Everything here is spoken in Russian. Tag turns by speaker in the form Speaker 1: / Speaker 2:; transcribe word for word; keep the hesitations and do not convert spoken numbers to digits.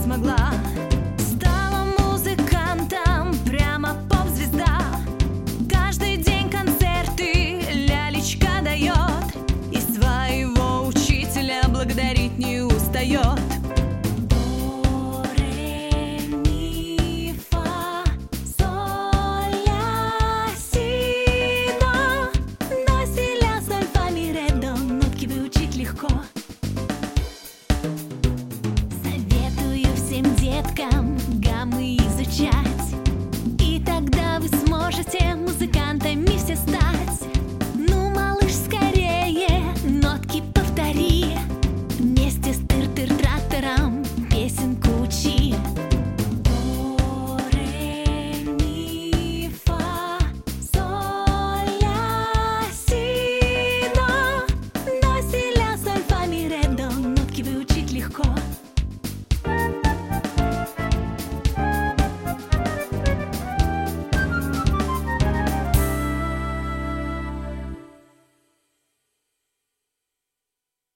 Speaker 1: смогла. Стала музыкантом, прямо поп-звезда. Каждый день концерты лялечка дает, и своего учителя благодарить не устает. До, ре, ми, фа, соль, ля, си, до. До, си, ля, соль, фа, ми, ре, до. Нотки выучить легко.